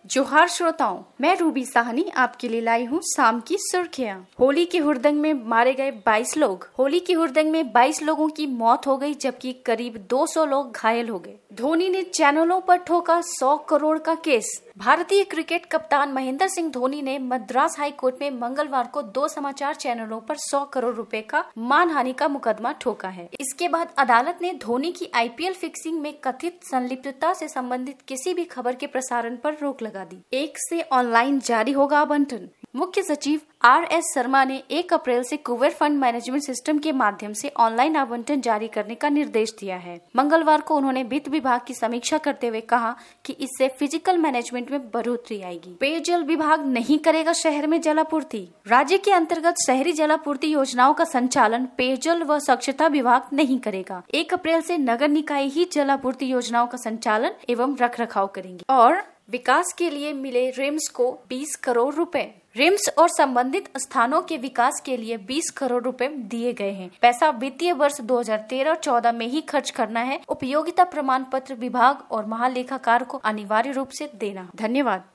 जोहार श्रोताओं, मैं रूबी साहनी आपके लिए लाई हूँ शाम की सुर्खियाँ। होली की हुड़दंग में मारे गए 22 लोग। होली की हुड़दंग में 22 लोगों की मौत हो गई, जबकि करीब 200 लोग घायल हो गए। धोनी ने चैनलों पर ठोका 100 करोड़ का केस। भारतीय क्रिकेट कप्तान महेंद्र सिंह धोनी ने मद्रास हाई कोर्ट में मंगलवार को 2 समाचार चैनलों पर 100 करोड़ रुपए का मानहानि का मुकदमा ठोका है। इसके बाद अदालत ने धोनी की IPL फिक्सिंग में कथित संलिप्तता से संबंधित किसी भी खबर के प्रसारण पर रोक लगा दी। 1 से ऑनलाइन जारी होगा आवंटन। मुख्य सचिव RS शर्मा ने 1 अप्रैल से कुबेर फंड मैनेजमेंट सिस्टम के माध्यम से ऑनलाइन आवंटन जारी करने का निर्देश दिया है। मंगलवार को उन्होंने वित्त विभाग की समीक्षा करते हुए कहा कि इससे फिजिकल मैनेजमेंट में बढ़ोतरी आएगी। पेयजल विभाग नहीं करेगा शहर में जलापूर्ति। राज्य के अंतर्गत शहरी जलापूर्ति योजनाओं का संचालन पेयजल व स्वच्छता विभाग नहीं करेगा। 1 अप्रैल से नगर निकाय ही जलापूर्ति योजनाओं का संचालन एवं रखरखाव करेंगे। और विकास के लिए मिले रिम्स को 20 करोड़ रुपए। रिम्स और संबंधित स्थानों के विकास के लिए 20 करोड़ रुपए दिए गए हैं। पैसा वित्तीय वर्ष 2013-14 में ही खर्च करना है। उपयोगिता प्रमाण पत्र विभाग और महालेखाकार को अनिवार्य रूप से देना। धन्यवाद।